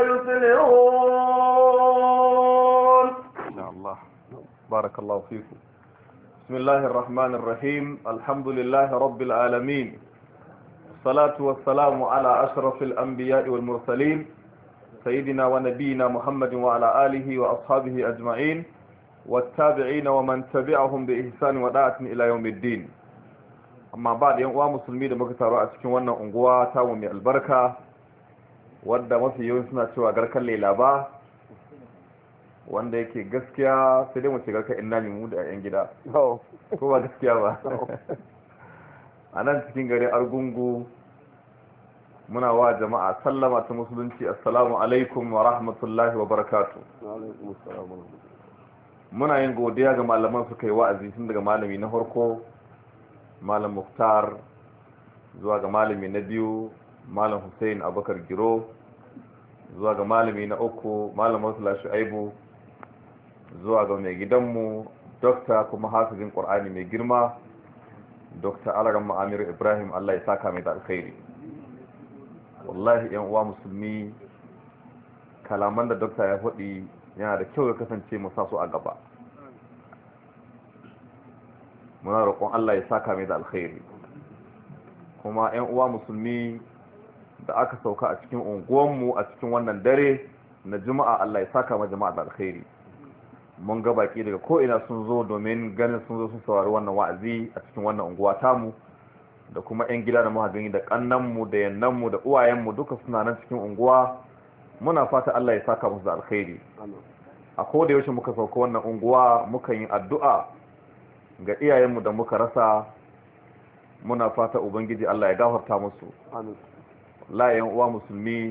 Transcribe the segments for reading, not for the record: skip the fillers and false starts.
يصلحون. إن شاء الله. بارك الله فيكم. بسم الله الرحمن الرحيم. الحمد لله رب العالمين، الصلاة والسلام على أشرف الأنبياء والمرسلين سيدنا ونبينا محمد وعلى آله وأصحابه أجمعين والتابعين ومن تبعهم بإحسان وداعة إلى يوم الدين. أما بعد يوم مسلمين مكتاروا أتكين وانا أنقوا تاوم البركة wadda mafi yawan suna cewa garkan lela ba, wanda yake gaskiya sai dai mu ce garkan inna mu da yan gida ko ba gaskiya ba. A nan cikin garin Argungu muna wa jama'a sallama ta musulunci, assalamu alaikum wa rahmatullahi wa barakatuh. Muna yin godiya ga malaman su kai wa'azi tun daga malami na farko malam Muftar zuwa ga malami na biyu malam Hussein Abubakar Giro, zuwa ga malami na uku malam Murtala Shu'aibu, zuwa ga mai gidanmu dokta kuma hafizin Qur'ani mai girma Dr. Alaramma Amir Ibrahim, Allah ya saka mai da alkhairi. Wallahi yan uwa musulmi, kalaman da dokta ya faɗi yana da kyau ya kasance mu sa su a gaba. Muna roƙon Allah ya saka mai da alkhairi. Kuma yan uwa musulmi da aka sauka a cikin unguwanmu a cikin wannan dare na juma'a, Allah ya saka ma jama'a da alkhairi. Mun ga baki daga ko'ina sun zo domin ganin sun zo sun saurari wannan wa'azi a cikin wannan unguwa tamu, da kuma 'yan gida da muka gani da kannanmu da yannanmu da uwayenmu duka suna nan cikin unguwa. Muna fata Allah ya saka musu da alkhairi. A koda yaushe muka sauka wannan unguwa muka yi addu'a ga iyayenmu da muka rasa, muna fata ubangiji Allah ya gafarta musu. La yan uwa musulmi,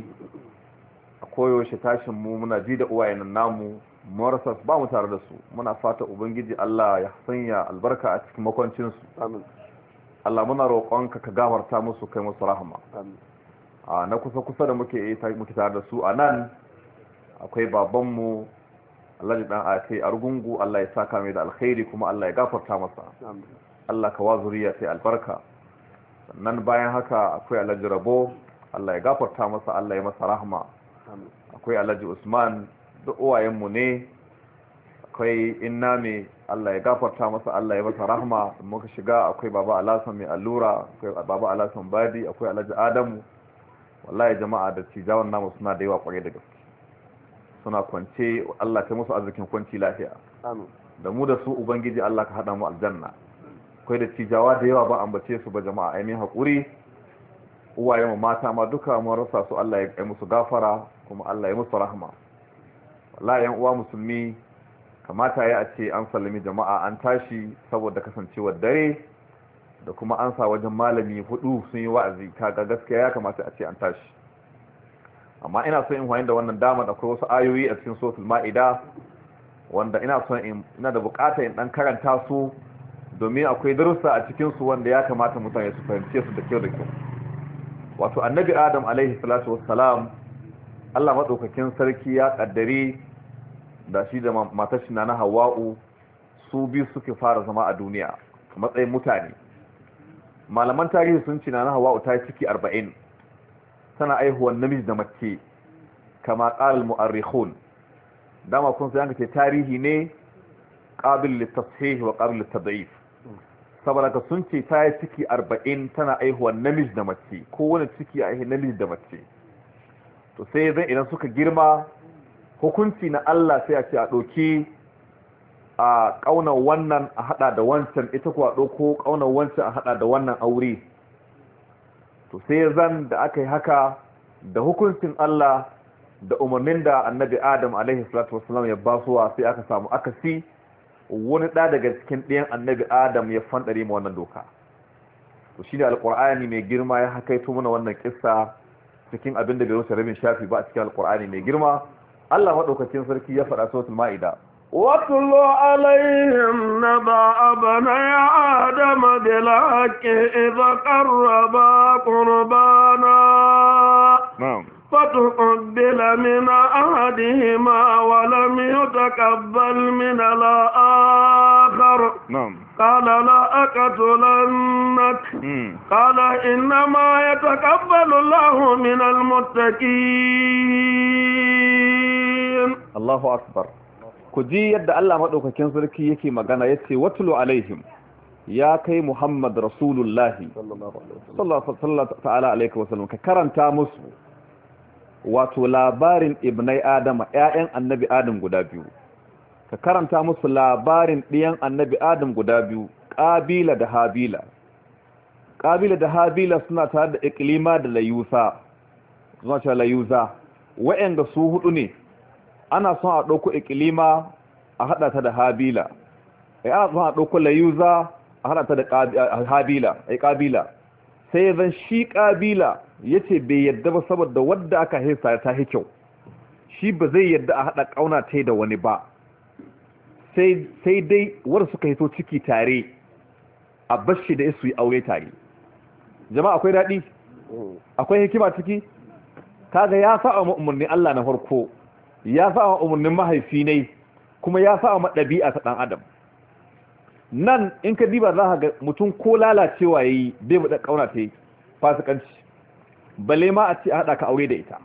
a koyaushe tashin mu muna ji da uwayen namu marasa ba mu tare da su, muna fata ubangiji Allah ya sanya albarka a cikin makwancin su. Allah muna roƙonka ka gafarta musu, kai musu rahama. Na kusa da muke tare da su a nan akwai babanmu Alhaji dan Ate Argungu, Allah ya saka mai da alkhairi kuma Allah ya gafarta masa. Allah ka wa zuriya sai albarka. Sannan bayan haka akwai Alhaji Rabo, Allah ya gafarta masa, Allah ya masa rahma. Akwai Alhaji Usman, duk uwayenmu ne. Akwai Inname, Allah ya gafarta masa, Allah ya masa rahma. Muka shiga akwai Baba Alasan mai allura, akwai Baba Alasan Badi, akwai Alhaji Adamu. Wallahi jama'a da cijawan namu suna da yawa kware da gaske. Suna kwance, Allah ta musu arzikin kwanci lafiya. Da mu da su ubangiji Allah ka hada mu aljanna. Akwai da cijawa da yawa ba ambace su ba jama'a, ai mai hakuri. Uwaye mu mata ma duka mun rasa su, Allah ya kai musu gafara kuma Allah ya musu rahma. Wallahi yan uwa musulmi, kamata ya ce an sallami jama'a an tashi saboda kasancewar dare da kuma an sa wajen malami hudu sun yi wa'azi, kaga gaskiya ya kamata a ce an tashi. Amma ina son in wayar da wannan dama, akwai wasu ayoyi a cikin suratul Ma'ida wanda ina da bukata in dan karanta su domin akwai darussa a cikin su wanda ya kamata mutane su fahimce su da kyau da kyau. Wato annabi Adam alaihi salatu wassalam, Allah madaukakin sarki ya kaddare da shi da matar shi na Hawwa'u, su biyu suke fara zama a duniya a matsayin mutane. Malaman tarihi sun ce na Hawwa'u ta yi ciki 40, tana aihuwar namiji da mace, kama qala al-mu'arrikhun. Dama kun san ce tarihi ne qabil lit-tashih wa qabil lit-tad'if. Saboda ka sun ce ta yi ciki 40 tana aihuwar namiji da mace, ko wani ciki a aihe namiji da mace. To sai zan idan suka girma, hukunci na Allah sai a ce a ɗauki a ƙaunar wannan a haɗa da wancan, ita kuwa ɗauko ƙaunar wancan a haɗa da wannan aure. To sai zan da aka yi haka da hukuncin Allah da umarnin da annabi Adam alaihi salatu wasallam ya basuwa, sai aka samu akasi, wani ɗa daga cikin ɗayan annabi Adam ya fanɗare ma wannan doka. To shi da alƙur'ani mai girma ya hakaito mana wannan kissa cikin abin da bai wuce rabin shafi ba a cikin alƙur'ani mai girma. Allah maɗaukacin sarki ya faɗa suratul Ma'ida, واتل عليهم نبأ بني آدم بالحق إذا قربا قربانا فتقبل من أحدهما ولم يتقبل من الآخر قال لا أقتلنك قال إنما يتقبل الله من المتقين Allahu akbar. Ku ji yadda Allah madaukakin sarki yake magana yace watlu alaihim ya kai Muhammad Rasulullahi sallallahu ta'ala alaihi wasallam ka karanta musu wato labarin ibnai Adama ƴaƴan annabi Adam guda biyu. Ka karanta musu labarin ɗiyan annabi Adam guda biyu, Ƙabila da Habila. Ƙabila da Habila suna tare da Iklima da Layusa, suna cewa Layuza, waɗanda su hudu ne, ana son a ɗauko Iklima a haɗa ta da Habila, ana son a ɗauko Layuza a haɗa ta da Habila, Ƙabila. Sai zan shi Ƙabila ya ce bai yadda ba saboda wadda aka haisa ta yi kyau, shi ba zai yadda a haɗa ƙauna ta da wani ba, sai dai wadda suka hito ciki tare a bashi da su yi aure tare. Jama'a akwai daɗi? Akwai hikima ciki? Kaga ya sa a umarnin Allah na farko, ya sa a umarnin mahaifi ne, kuma ya sa a ɗabi'a ta ɗan adam. Nan in ka diba za ka ga mutum ko lalacewa ya yi bai mu ƙauna ta yi fasikanci, balle ma a ce a haɗa ka aure da ita.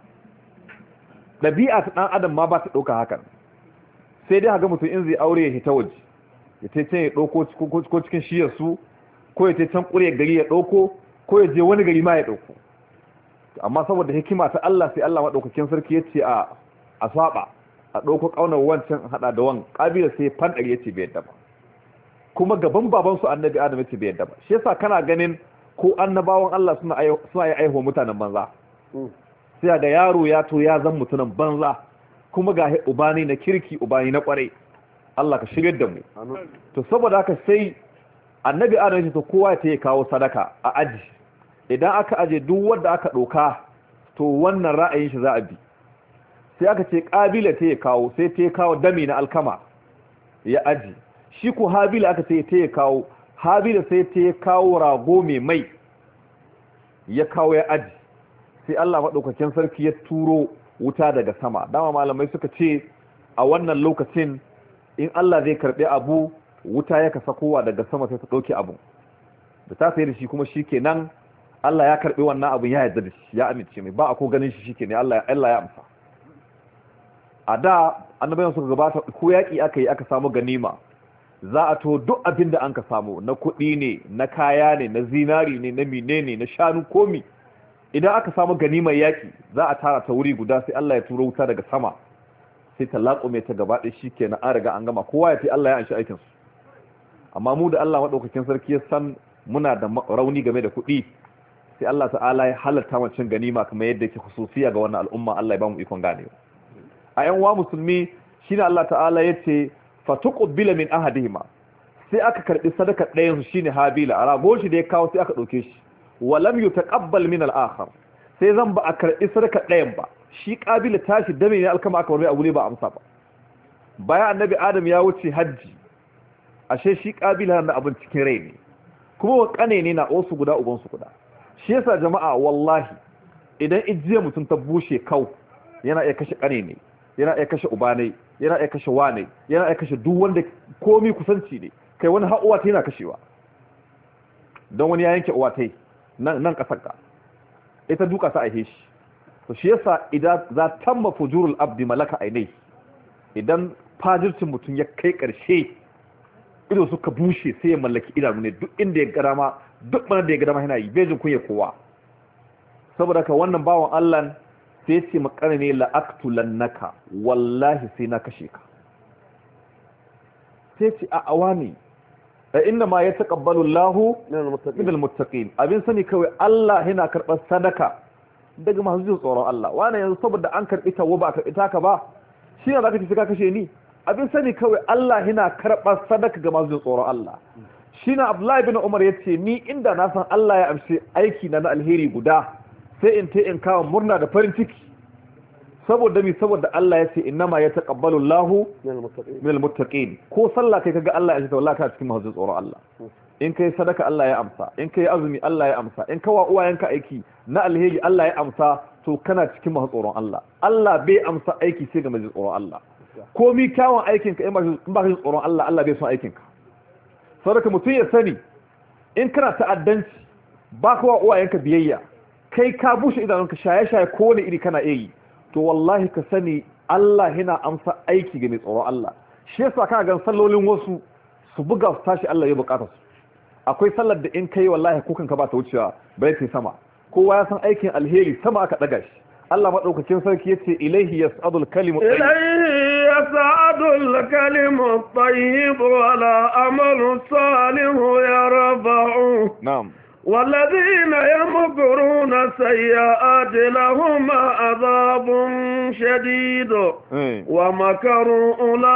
Ɗabi'a ta ɗan adam ma ba ta ɗauka hakan, sai dai haka mutum in zai aure ya hita waje, ya ce can ya ɗauko ko cikin shiyarsu, ko ya ce can ƙure gari ya ɗauko, ko ya je wani gari ma ya ɗauko. Amma saboda hikima ta Allah sai Allah maɗaukakin sarki ya ce a saba a ɗauko ƙaunar wancan haɗa da wan ƙabila sai fanɗari ya ce bai yadda ba, kuma gaban babansu annabi Adam ya ce bai yadda ba. Shi yasa kana ganin ko annabawan Allah suna yi aihuwa mutanen banza, sai ga yaro ya to ya zan mutunan banza, kuma ga ubani na kirki ubani na kwarai. Allah ka shigar da mu. To saboda haka sai annabi Adam ya ce to kowa ya kawo sadaka a aji, idan aka aje duk wanda aka ɗauka to wannan ra'ayin shi za a bi. Sai aka ce Ƙabila ta ya kawo, sai ta kawo dami na alkama ya aji, shi ko Habila aka ce ta ya kawo, Habila sai ta kawo rago mai ya kawo ya aji. Sai Allah maɗaukakin sarki ya turo wuta daga sama. Dama malamai suka ce a wannan lokacin in Allah zai karɓi abu, wuta ya kasa kowa daga sama sai ta ɗauki abu, da ta sai da shi kuma shi kenan Allah ya karɓi wannan abin ya yarda da shi, ya amince mai, ba a ko ganin shi kenan Allah ya amsa. A da annabawan suka gabata ko yaƙi aka yi aka samu ganima, za a to duk abin da an ka samu na kuɗi ne, na kaya ne, na zinari ne, na mine ne, na shanu komi, idan aka samu ganimar yaƙi za a tara ta wuri guda, sai Allah ya turo wuta daga sama sai ta laƙume ta gaba ɗaya shi kenan an riga an gama, kowa ya ce Allah ya anshi aikinsu. Amma mu da Allah maɗaukakin sarki ya san muna da rauni game da kuɗi, sai Allah ta'ala ya halatta mu cin ganima kamar yadda yake khususiya ga wannan al'umma. Allah ya ba mu ikon ganewa. A yan wa musulmi shine Allah ta'ala yace fatuqbila min ahadihima, sai aka karbi sadaka ɗayan su shine Habila, rago shi da ya kawo sai aka ɗauke shi, wa lam yutaqabbal min al-akhar, sai zan ba a karbi sadaka ɗayan ba, shi Ƙabila tashi dame ne alkama aka bar abu ne ba amsa ba. Bayan annabi Adam ya wuce hajji, ashe shi Ƙabila na abin cikin rai ne, kuma wa kane ne na osu guda uban su guda. Shi yasa jama'a wallahi idan ijiya mutum ta bushe kau, yana iya kashe kane ne, yana iya kashe uba ne, yana iya kashe wane, yana iya kashe duk wanda komi kusanci ne, kai wani har uwa ta yana kashewa, don wani ya yanke uwa ta nan kasar ka, ita duka ta aihe shi. To shi yasa idan za tamma fujurul abdi malaka ainai, idan fajircin mutum ya kai karshe ido suka bushe sai ya mallaki idanu ne, duk inda ya gama, duk mana da ya gama yana yi, bejin kunya kowa. Saboda ka wannan bawan Allah sai ce makana ne la'aktulannaka, wallahi sai na kashe ka. Sai ce a awani inna ma ya taqabbalu Allahu minal muttaqin, abin sani kawai Allah yana karɓar sadaka daga masu jin tsoron Allah. Wannan yanzu saboda an karɓi tawo ba a karɓi taka ba, shi ne zaka ce ka kashe ni? Abin sani kawai Allah yana karɓar sadaka ga masu jin tsoron Allah. Shi na Abdullahi bin Umar ya ce ni inda na san Allah ya amshi aiki na alheri guda, sai in kawo murna da farin ciki, saboda Allah ya ce innama ya taqabbalu Allahu minal muttaqin. Ko sallah kai kaga Allah ya ce wallahi ka cikin mahzun tsoron Allah. In kai sadaka Allah ya amsa, in kai azumi Allah ya amsa, in kawa uwayenka aiki na alheri Allah ya amsa, to kana cikin mahzun tsoron Allah. Allah bai amsa aiki sai ga mahzun tsoron Allah. Komi kyawun aikin ka in ba ka tsoron Allah, Allah bai son aikin ka. Saboda mutum ya sani in kana ta'addanci ba ka wa uwayenka biyayya, kai ka bushe idanunka shaye-shaye ko wani iri kana yi, to wallahi ka sani Allah yana amsa aiki ga mai tsoron Allah shi yasa ka ga sallolin wasu su buga su tashi Allah ya bukata su akwai sallar da in kai wallahi kukan ka ba ta wucewa bai kai sama kowa ya san aikin alheri sama aka daga shi Allah madaukakin sarki yace ilaihi yas'adul kalimu tayyib ilaihi yas'adul kalimu tayyib wala amalu salihu yarfa'u na'am والذين يمكرون السيئات لهم عذاب شديد ومكروا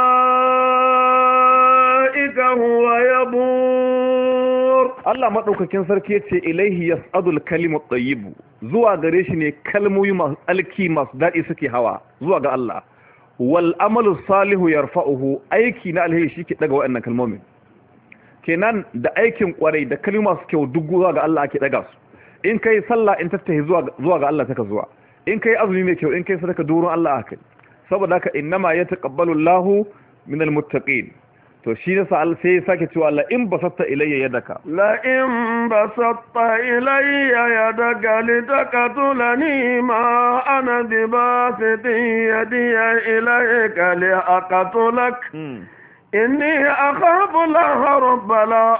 أولئك هو يبور الله مدوكاكين sarki yace ilaihi yas'adul kalimu tayyib zuwa gare shi ne kalmomi masu alki masu dadi suke hawa zuwa ga Allah wal amalu salihu yarfa'uhu aiki na alheri shike daga waɗannan kalmomin kenan da aikin kwarai da kalma su kyau duk zuwa ga Allah ake daga su in kai sallah in tattahi zuwa ga Allah take zuwa in kai azumi mai kyau in kai sadaka durun Allah akai saboda haka innama yataqabbalu Allahu minal muttaqin to shi ne sai sake cewa la in basatta ilayya yadaka la in basatta ilayya yadaka litaqtulani ma ana bibasitin yadiya ilayka liaqtulak إني أخاف الله رب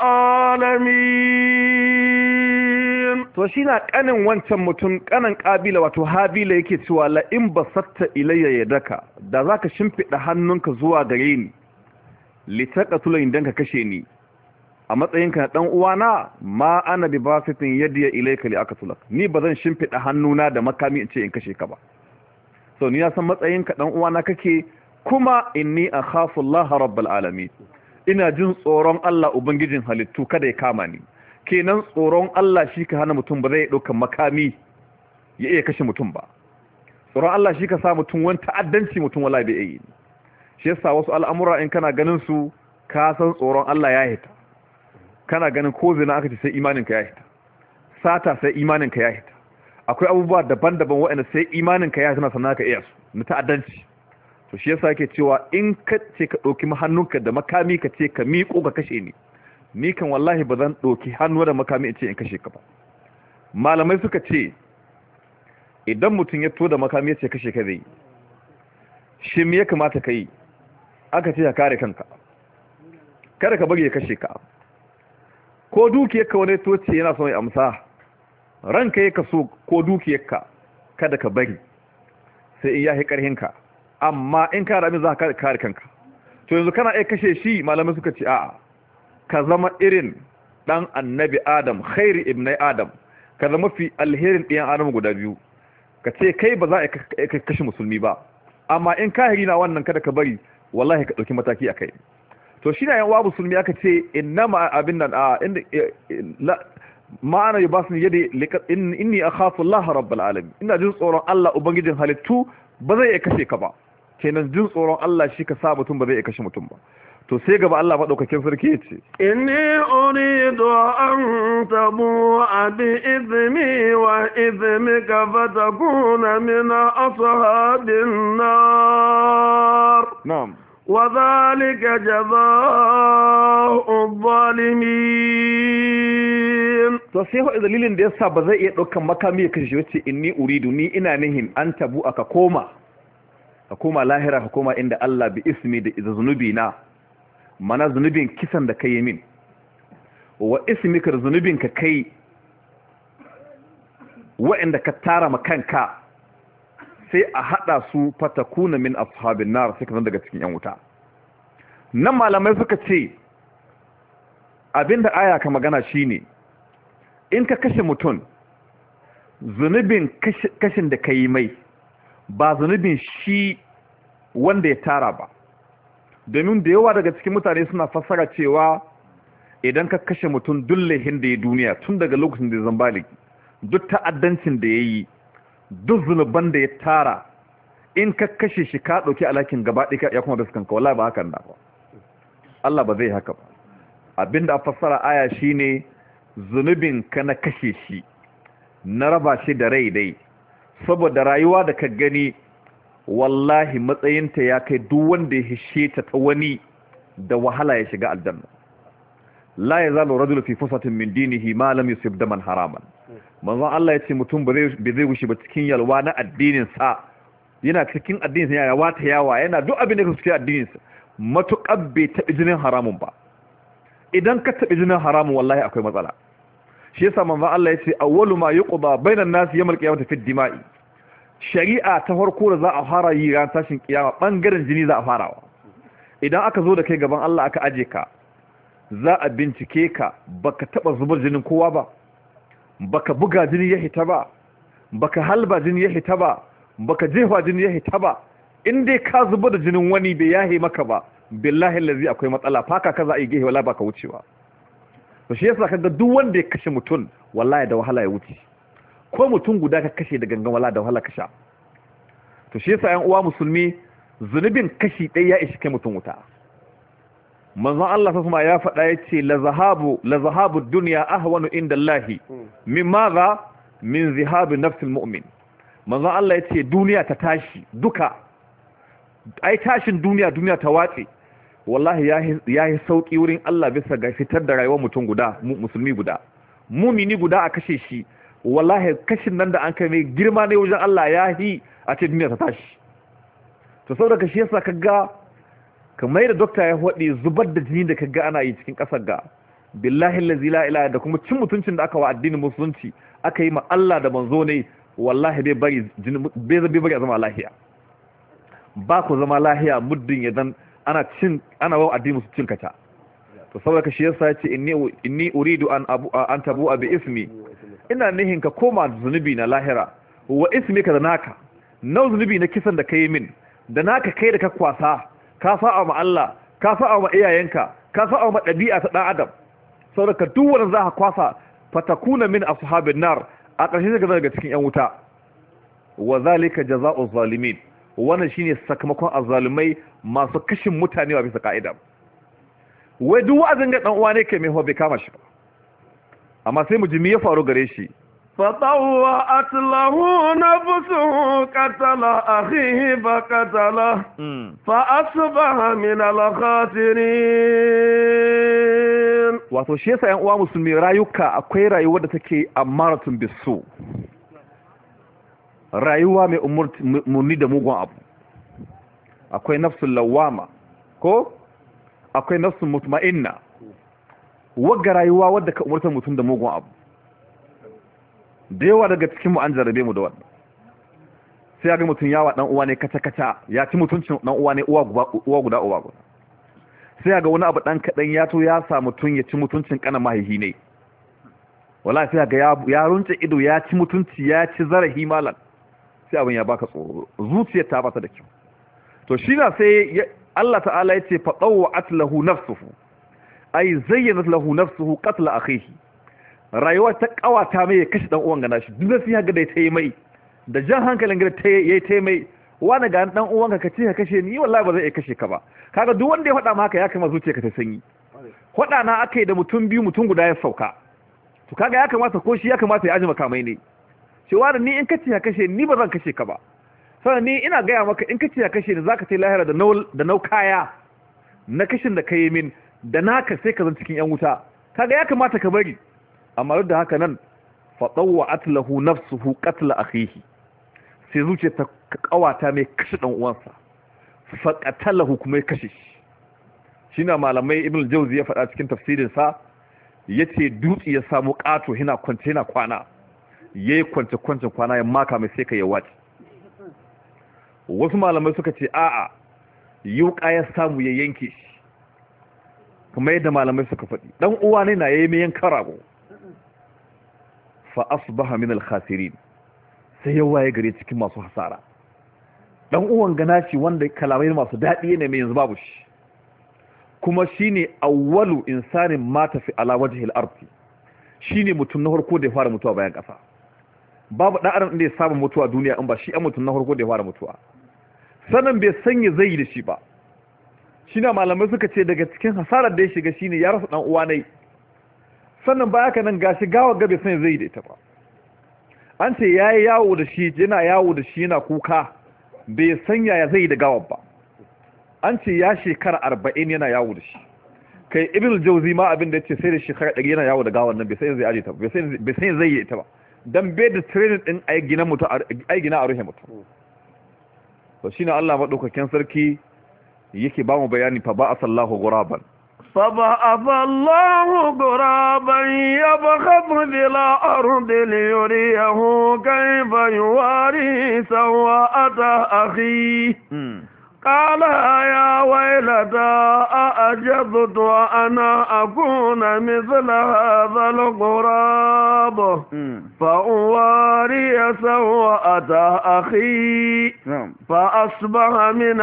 العالمين to shi na kanin wancan mutum kanin kabila wato habila yake cewa la in basatta ilayya yadaka da zaka shimfida hannunka zuwa gare ni litaqatula indan ka kashe ni a matsayinka na dan uwana ma ana bi basitin yadiya ilayka liaqatulak ni bazan shimfida hannuna da makami in ce in kashe ka ba so ni na san matsayinka dan uwana kake kuma inni akhafu Allah rabbul alamin ina jin tsoron Allah ubangijin halittu kada ya kama ni kenan tsoron Allah shi ka hana mutum ba zai dauka makami ya iya kashe mutum ba tsoron Allah shi ka sa mutum wani ta'addanci mutum wallahi bai yi shi yasa wasu al'amura in kana ganin su ka san tsoron Allah ya hita kana ganin ko zina aka ce sai imanin ka ya hita sata sai imanin ka ya hita akwai abubuwa daban-daban waɗanda sai imanin ka ya hita sannan ka iya su na ta'addanci to shi yasa yake cewa in ka ce ka ɗauki hannunka da makami ka ce ka miƙo ka kashe ni kan wallahi ba zan ɗauki hannu da makami in ce in kashe ka ba malamai suka ce idan mutum ya to da makami ya ce kashe ka zai shi me ya kamata ka yi aka ce ka kare kanka kada ka bari ya kashe ka ko dukiyarka wani to ce yana son ya amsa ranka ya kaso ko dukiyarka kada ka bari sai in yahi karhinka amma in ka rami za ka kare kanka to yanzu kana iya kashe shi malamai suka ce a'a ka zama irin dan annabi adam khairi ibnai adam ka zama fi alherin ɗiyan adam guda biyu ka ce kai ba za a kashe musulmi ba amma in kahiri na wannan kada ka bari wallahi ka ɗauki mataki a kai to shi na yan wa musulmi aka ce innama abin nan ma'ana yi ba su yadda inni akhafu Allah rabbul alamin ina jin tsoron Allah ubangijin halittu ba zai iya kashe ka ba kenan jin tsoron Allah shi ka sa mutum ba zai iya kashe mutum ba to sai gaba Allah madaukakin sarki yace inni uridu an tabu'a bi idhni wa idhmika fatakuna min ashabin nar na'am wa dhalika jazaa'u adh-dhalimin to sai dalilin da yasa ba zai iya daukan makami ya kashe wace inni uridu ni ina nihin an tabu'a ka koma lahira ka koma inda Allah bi ismi da zunubi na mana zunubin kisan da kai min wa ismika zunubin ka kai wa'anda ka tara makanka sai a hada su fatakuna min ashabin nar sai ka zan daga cikin yan wuta nan malamai suka ce abinda aya ka magana shine in ka kashe mutum zunubin kashin da kai mai ba zunubin shi wanda ya tara ba domin da yawa daga cikin mutane suna fassara cewa idan ka kashe mutum dullehin da ya duniya tun daga lokacin da ya zan baligi duk ta'addancin da ya yi duk zunuban da ya tara in ka kashe shi ka ɗauki alhakin gaba ɗaya ya kuma da sukan kawala ba hakan na ba Allah ba zai haka ba abinda a fassara aya shine zunubin ka na kashe shi na raba shi da rai dai saboda rayuwa da ka gani wallahi matsayinta ya kai duk wanda ya hishe ta wani da wahala ya shiga aljanna la yazalu rajulu fi fusatin min dinihi ma lam yusib daman haraman manzon Allah yace mutum ba zai wuce ba cikin yalwa na addinin sa yana cikin addininsa yana wata yawa yana duk abin da suke addininsa matuƙar bai taɓi jinin haramun ba. Idan ka taɓi jinin haramun wallahi akwai matsala. Shi yasa manzon Allah ya ce awwalu ma yuqda bainan nas yawmal qiyamati fi dima'i. Shari'a ta farko da za a fara yi ran tashin kiyama bangaren jini za a farawa. Idan aka zo da kai gaban Allah aka aje ka za a bincike ka baka taɓa zubar jinin kowa ba, baka buga jini ya hita ba, baka halba jini ya hita ba, baka jefa jini ya hita ba. In dai ka zubar da jinin wani bai yahe maka ba, billahi allazi akwai matsala, faka ka za a yi gehe wala baka wucewa. To shi yasa kaga duk wanda ya kashe mutum wallahi da wahala ya wuce, ko mutum guda ka kashe da gangan wallahi da wahala ka sha. To shi yasa ƴan uwa musulmi zunubin kashi ɗaya ya ishi kai mutum wuta. Manzon Allah sallallahu ya faɗa yace la zahabu dunya ahwanu inda Allah min madha min zihabi nafsil mu'min. Manzon Allah yace duniya ta tashi duka, ai tashin duniya ta watse wallahi yayi sauki wurin Allah bisa ga fitar da rayuwar mutum guda, musulmi guda, mumini guda a kashe shi. Wallahi kashin nan da an kai mai girma ne wajen Allah yayi a ce duniya ta tashi. To saboda kashi yasa kaga kamar da dokta ya hodi zubar da jini da kaga ana yi cikin kasar ga billahi allazi la ilaha da kuma cin mutuncin da aka wa addinin musulunci aka yi ma Allah da manzo ne, wallahi bai bari a zama lahiya. Ba ku zama lahiya muddin idan ana wa addinin musulunci kata. To saboda kashi yasa yace inni uridu an tabu bi ismi, ina nihin ka koma zunubi na lahira wa ismika da naka, nau zunubi na kisan da kai min da naka kai da ka kwasa, ka fa'a ma Allah, ka fa'a ma iyayenka, ka fa'a ma ɗabi'a ta ɗan adam. Saboda ka duk wanda za ka kwasa fatakuna min ashabin nar, a ƙarshe zai daga cikin yan wuta. Wa zalika jazaa'u zalimin, wannan shine sakamakon azzalumai masu kashin mutane ba bisa ka'ida. Wai duk wa'azin ga dan uwa ne kai mai bai kama shi ba, amma sai mu ji me ya faru gare shi. فطوعت له نفسه قتل أخيه فقتله فأصبح من الخاسرين. wato shi yasa ƴan uwa musulmi rayuka akwai rayuwa da take amaratun bisu, rayuwa mai umurni da mugun abu. Akwai nafsul lawama ko akwai nafsul mutma'inna, wagga rayuwa wadda ka umurta mutum da mugun abu. Da yawa daga cikinmu an jarabe mu da wannan. Sai ya ga mutum yawa dan uwa ne kata-kata, ya ci mutuncin dan uwa ne uwa guda uwa guda. Sai ya ga wani abu dan kadan ya to ya sa mutum ya ci mutuncin kana mahaihi ne. Wallahi sai ya ga ya runce ido ya ci mutunci ya ci zarahi malan. Sai abin ya baka tsoro, zuciyar ta bata da kyau. To shi na sai Allah ta'ala yace fa tawwa'at lahu nafsuhu, ay zayyanat lahu nafsuhu qatl akhihi. Rayuwa ta kawata mai ya kashe dan uwan gana shi, duk sai ga dai tayi mai da jan hankalin ga yayi tayi mai, wani ga dan uwanka ka ce ka kashe ni wallahi ba zai iya kashe ka ba. Kaga duk wanda ya faɗa maka ya kama zuciya ka ta sanyi. Faɗa na akai da mutum biyu mutum guda ya sauka, to kaga ya kamata ko shi ya kamata ya aji makamai ne. Cewa ni in ka ce ka kashe ni ba zan kashe ka ba, sannan ni ina gaya maka in ka ce ka kashe ni zaka tai lahira da nau kaya na kashin da kai min da naka sai ka zan cikin yan wuta. Kaga ya kamata ka bari. Amma duk da haka nan fatawwa'at lahu nafsuhu qatl akhihi, sai zuciya ta kawata mai kashe dan uwansa, fa qatalahu kuma ya kashe shi. Shine malamai Ibn Jawzi ya faɗa cikin tafsirin sa yace dutsi ya samu kato hina kwance hina kwana, yayi kwance kwana ya maka mai sai kai ya wace. Wasu malamai suka ce a'a yuka ya samu ya yanke shi, kuma yadda malamai suka faɗi dan uwa ne na yayi mai yankan rago. Fa asbaha min al-khasirin, sai ya waye gare cikin masu hasara. Dan uwan gana shi wanda kalamai masu dadi ne mai yanzu babu shi, kuma shine awwalu insanin mata fi ala wajhi al-ard, shine mutum na farko da ya fara mutuwa bayan kasa. Babu dan adam da ya saba mutuwa duniya in ba shi an mutum na farko da ya fara mutuwa. Sanan bai sanya zai da shi ba. Shine malamai suka ce daga cikin hasarar da ya shiga shine ya rasa dan uwa ne. Sannan ba haka nan gashi gawar gabe sai zai da ita ba. An ce yayi yawo da shi, yana yawo da shi yana kuka, bai sanya ya zai da gawar ba. An ce ya shekara 40 yana yawo da shi. Kai Ibn Jawzi ma abin da yace sai da shekara 100 yana yawo da gawar nan bai sai zai aje ta, bai sai zai yi ta ba. Dan bai da training din ai gina mutu ai gina a ruhe mutu. to shine Allah madaukakin sarki yake ba mu bayani fa ba asallahu ghuraban فبعث الله غرابا يبحث بالأرض ليريه كيف يواري سوءة أخيه قال يا ويلتى أعجزت وأنا أكون مثل هذا الغراب فأواري سوءة أخي فأصبح من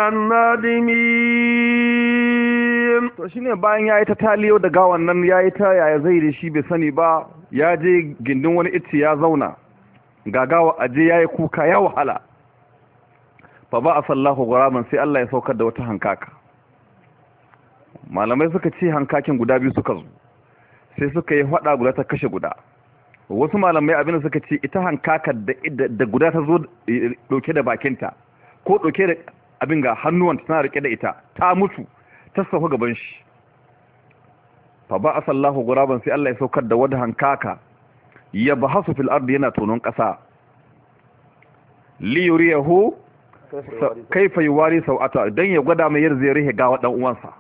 النادمين. to shine bayan yayi ta taliyo da gawan nan yayi ta yaya zai da shi bai sani ba, ya je gindin wani itti ya zauna gagawa aje yayi kuka ya wahala. fa ba asallahu ghuraban sai Allah ya saukar da wata hankaka. Malamai suka ce hankakin guda biyu suka zo sai suka yi hada guda ta kashe guda. Wasu malamai abin da suka ce ita hankakar da guda ta zo dauke da bakinta ko dauke da abin ga hannuwanta tana rike da ita ta mutu ta sauka gaban shi. fa ba asallahu ghuraban sai Allah ya saukar da wata hankaka ya bahasu fil ardi yana tonon kasa li yuriyahu kaifa yuwari sau'ata dan ya gwada mai yarda ya rihe gawa dan uwansa.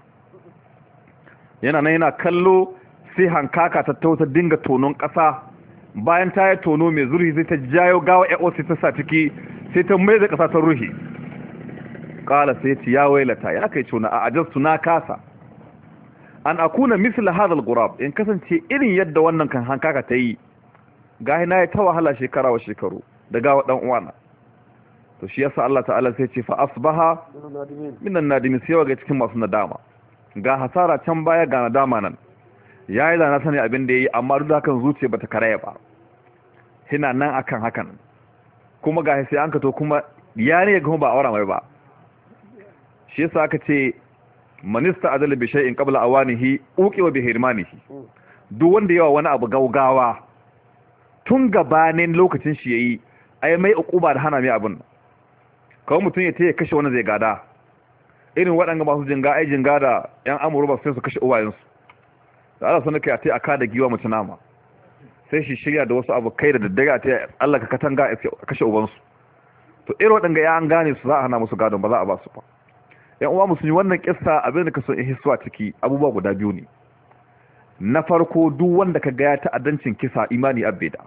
Yana nan yana kallo sai hankaka ta tauta dinga tonon kasa, bayan ta yi tono mai zurfi sai ta jayo gawa sai ta sa ciki sai ta mai da kasa ta ruhi. Kala sai ce ya wailata ya kai tona a ajastu na kasa an akuna misla hadha al-ghurab, in kasance irin yadda wannan kan hankaka ta yi gahi na ta wahala shekara wa shekaru da gawa dan uwana. To shi yasa Allah ta'ala sai ce fa asbaha minan nadimin, sai waga cikin masu nadama. Ga hasara can baya ga nadama nan, yayi da na sani abin da yayi amma duk da hakan zuciya bata karaya ba, hina nan akan hakan kuma ga sai an kato kuma ya ne ga ba aura mai ba. Shi yasa aka ce manista adala bi shay'in qabla awanihi uqiwa bi hirmanihi, duk wanda yawa wani abu gaugawa tun gabanin lokacin shi yayi ai mai uquba da hana mai abin. Kawai mutum ya taya kashe wani zai gada, irin waɗanda masu jinga ai jinga da ‘yan amuru ba sai su kashe uwayensu da Allah sun kai a taya aka da giwa mutu nama, sai shi shirya da wasu abu kai da daddare a taya Allah ka katanga a kashe ubansu. To irin waɗanda ya an gane su za a hana musu gadon, ba za a ba su ba. ‘Yan uwa musulmi, wannan kissa abin da ka so in hisuwa ciki abubuwa guda biyu ne. Na farko, duk wanda ka ga ya ta'addancin kisa imani abeda.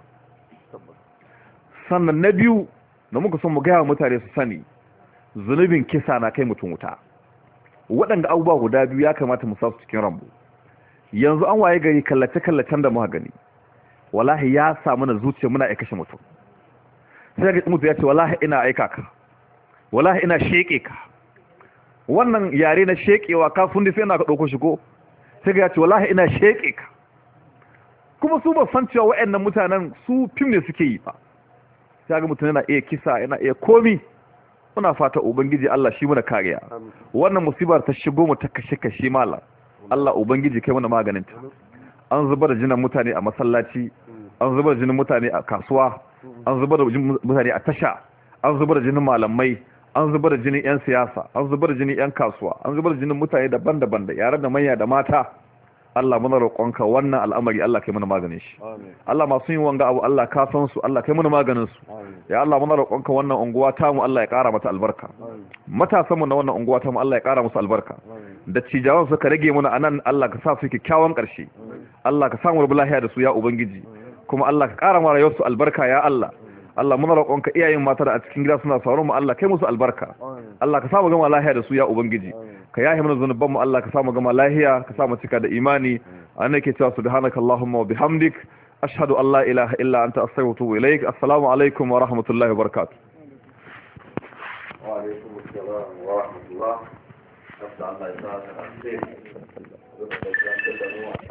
Sannan na biyu da muka son mu gaya wa mutane su sani, zunubin kisa na kai mutum wuta. Waɗanda abubuwa guda biyu ya kamata mu sa su cikin rambu. Yanzu an waye gari kallace-kallacen da muka gani, wallahi ya samu na zuciya muna ya kashe mutum. Sai ga mutum ya ce wallahi ina aika ka, wallahi ina sheke ka. Wannan yare na shekewa kafin da sai na ka ɗauko shi ko, sai ga ya ce wallahi ina sheke ka. Kuma su ba san cewa waɗannan mutanen su fim ne suke yi ba. Sai ga mutum yana iya kisa, yana iya komi. Muna fata ubangiji Allah shi muna kariya. Wannan musibar ta shigo mu ta kashe mala, Allah ubangiji kai mana maganin ta. An zubar da jinin mutane a masallaci, an zubar da jinin mutane a kasuwa, an zubar da jinin mutane a tasha, an zubar da jinin malamai, an zubar da jinin yan siyasa, an zubar da jinin yan kasuwa, an zubar da jinin mutane daban-daban da yare da manya da mata. Allah muna roƙonka wannan al'amari Allah kai mana maganin shi. Allah masu yin wanga abu Allah ka san su, Allah kai mana maganin su. Ya Allah muna roƙonka wannan unguwa ta mu Allah ya ƙara mata albarka. Matasan mu na wannan unguwa ta mu Allah ya ƙara musu albarka. Da cijawan suka rage mana anan Allah ka sa su kyakkyawan ƙarshe. Allah ka samu rabu lahiya da su ya ubangiji. Kuma Allah ka ƙara mana rayuwar su albarka ya Allah. Allah muna roƙonka iyayen mata da a cikin gida suna sauran mu Allah kai musu albarka. Allah ka samu gama lahiya da su ya ubangiji. Ka yahi mana zunuban mu Allah ka samu gama lahiya, ka samu cika da imani. Annake cewa subhanaka allahumma wa bihamdik ashhadu an la ilaha illa anta astaghfiruka wa atubu ilaik. Assalamu alaikum wa rahmatullahi wa barakatuh. Wa alaikum assalam wa rahmatullah.